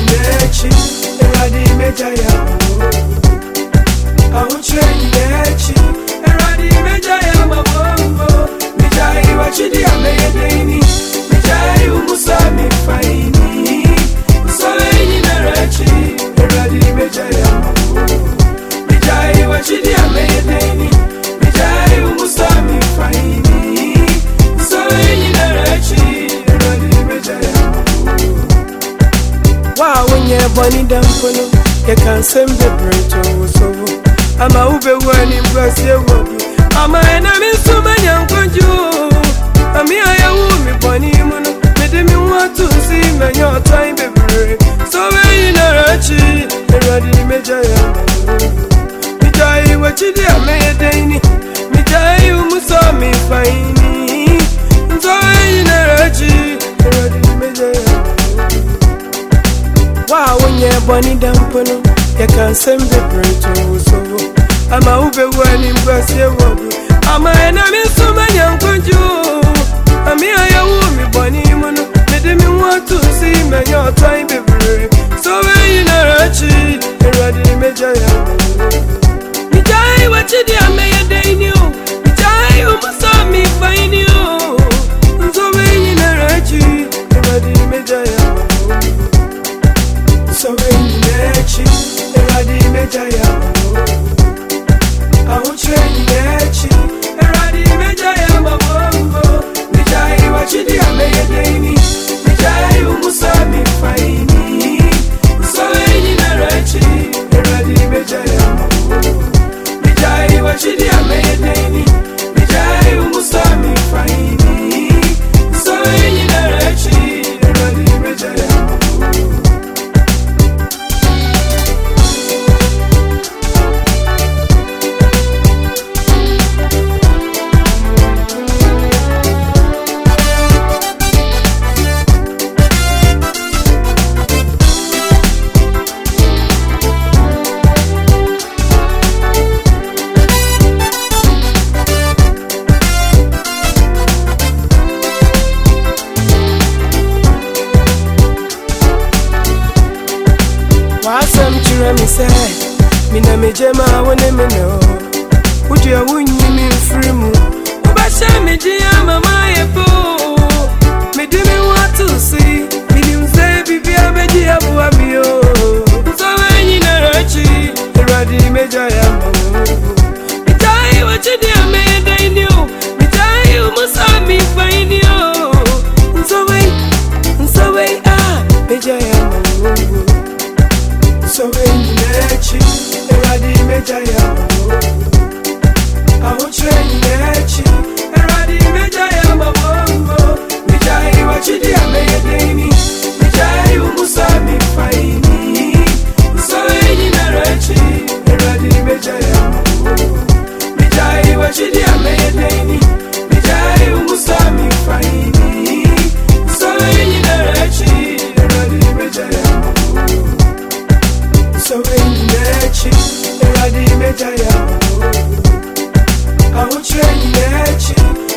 nechi, eradi mejaya. Awuche nechi, eradi mejaya mabongo. Mijai wachidi ameyedeni, mijai umusami faini. Usaweni nechi, eradi mejaya mabongo. Mijai wachidi ameyedeni, mijai umusami faini. Usaweni nechi, eradi mejaya mabongo. Wa wenye boni dampono, ye can send the bread so. Ama ube wani mbasi wobi, ama enami sumanya mkonju. Ami ayawumi boni muno, medemi watu si menyo time bebre. So we inarachi, eradi mejaya. Mijai wachidi ameyedeni, mijai umusami faini. So we inarachi, eradi mejaya. Wa wenye boni dampono, ye can send the bread so. Ama ube wani mbasi wobi, ama enami sumanya mkonju. Ami ayawumi boni muno, medemi watu si menyo time bebre. So we inarachi, eradi mejaya. Mijai wachidi ameyedeni, mijai umusami faini. So we inarachi, eradi mejaya. So we nechi, eradi mejaya. Awuche nechi, eradi mejaya mabongo. Mijai wachidi ameyedeni, mijai umusami faini. So we nechi, eradi mejaya mabongo. Mijai wachidi ameyedeni, mijai umusami faini. So we nechi, eradi mejaya mabongo. Wasam chira mi say, mina mejema wone meno. Uji ya wunyi mi mfrimu, ubasha media mama yepo. Medimi watu si, mini mzee bibi ya meji ya buwa miyo. Mzawe njina rachi, eradi meja ya mamu. Mitai wachidi ya meyenda inyo, mitai umusami fainyo. Mzawe meja ya mamu. So we nechi, eradi mejaya. Awuche nechi, eradi mejaya mabongo. Mijai wachidi ameyedeni, mijai umusami faini. So we nechi, eradi mejaya mabongo. Mijai wachidi ameyedeni, mijai umusami faini. So we nechi, eradi mejaya mabongo. So we nechi, eradi mejaya. Awuche nechi,